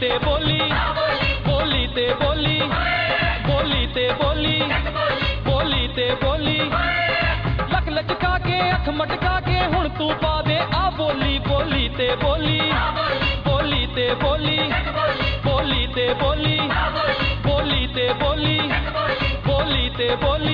ते बोली, बोली ते बोली, बोली ते बोली, बोली ते बोली, लक लचका के अख मटका के हुण तू पा दे आ बोली, बोली ते बोली, बोली ते बोली, बोली ते बोली, बोली ते बोली, बोली ते बोली।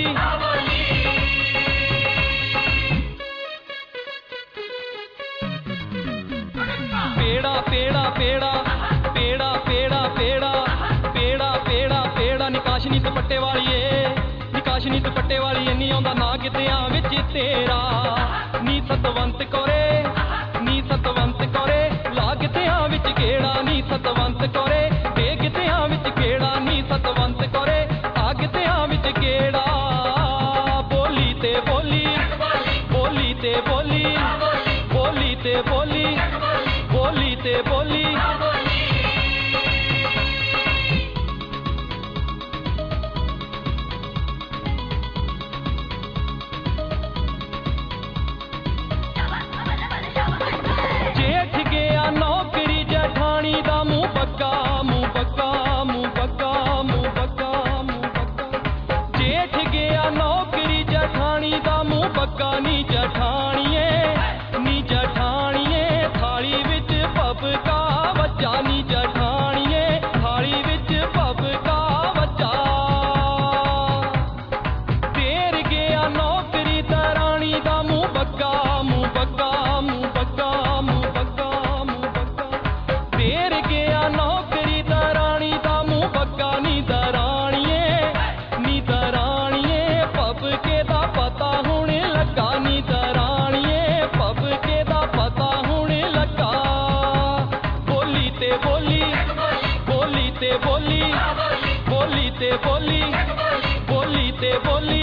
पेड़ा पेड़ा पेड़ा पेड़ा पेड़ा पेड़ा पेड़ा पेड़ा पेड़ा निकाशनी दुपट्टे वालीए, निकाशनी दुपट्टे वालीए नी आउंदा ना कितियां विच तेरा, नी सतवंत कौरे, नी सतवंत कौरे, ला कितियां विच गेड़ा, नी सतवंत कौरे, दे कितियां विच गेड़ा, नी सतवंत कौरे, आ कितियां विच गेड़ा। बोली ते बोली, बोली ते बोली, बोली ते बोली, बोली ते बोली। जेठ गया नौकरी जठानी दा मुंह बग्गा, मुंह बग्गा, मुंह बग्गा, मुंह बग्गा, मुंह बग्गा। जेठ गया नौकरी जठानी दा मुंह बग्गा, नी जठानिए, नी जठानिए, थाली विच पबका बच्चा, नी जठानिए, थाली विच पबका बच्चा। तेर गया नौकरी दरानी दा मुंह बग्गा, मुंह बग्गा, मुंह बग्गा, मुंह बग्गा, मुंह बग्गा। तेर गया नौकरी दरानी दा मुंह बग्गा, नी दरानिए, नी दरानिए, पबके दा पता हुण लगा, नी दरानिए, पबके दा पता हुण लगा। बोली ते बोली, बोली ते बोली, बोली ते बोली, बोली ते बोली।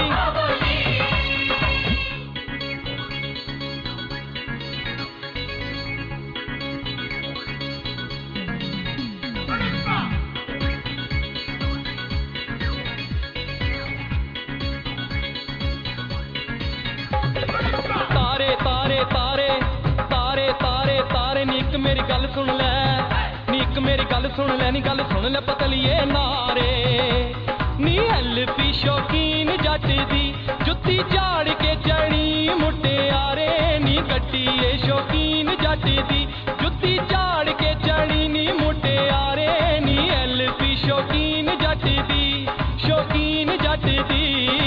तारे तारे तारे तारे तारे तारे नी इक मेरी गल सुन लै, नी इक मेरी गल सुन लै, नी गल सुन लै पतलिए नारे। नी LP शौकीन जट दी जुत्ती झाड़ के चढ़ी मुटियारे, नी गड्डी शौकीन जट दी जुत्ती झाड़ के चढ़ी नी मुटियारे, नी LP शौकीन जट दी, शौकीन जट दी।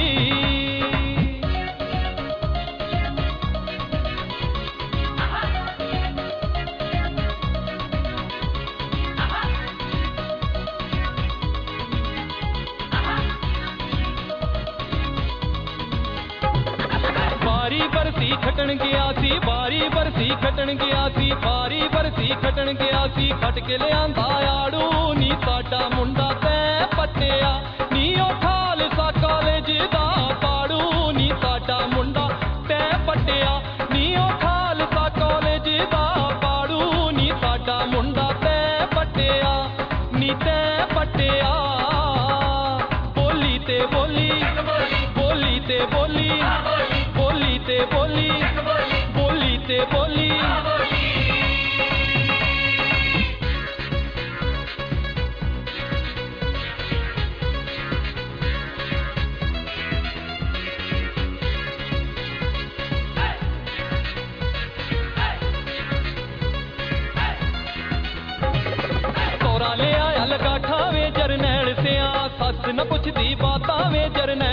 बारी बरसी खटन गया सी, बारी बरसी खटन गया सी, बारी बरसी खटन गया सी, खट के लियांदा आड़ू, नी साडा मुंडा तै पट्टिया, नी ओ खालसा कालेज दा पाड़ू, नी साडा मुंडा तै पट्टिया, नी ओ खालसा कालेज दा पाड़ू, नी साडा मुंडा तै पट्टिया, नी तै पट्टिया। बोली ते बोली, बोली ते बोली, बोली ते बोली, बोली ते बोली। तोरा ले आया लगा ठावे जरनैल सिया, सस न पुछदी बातां वे जरनैल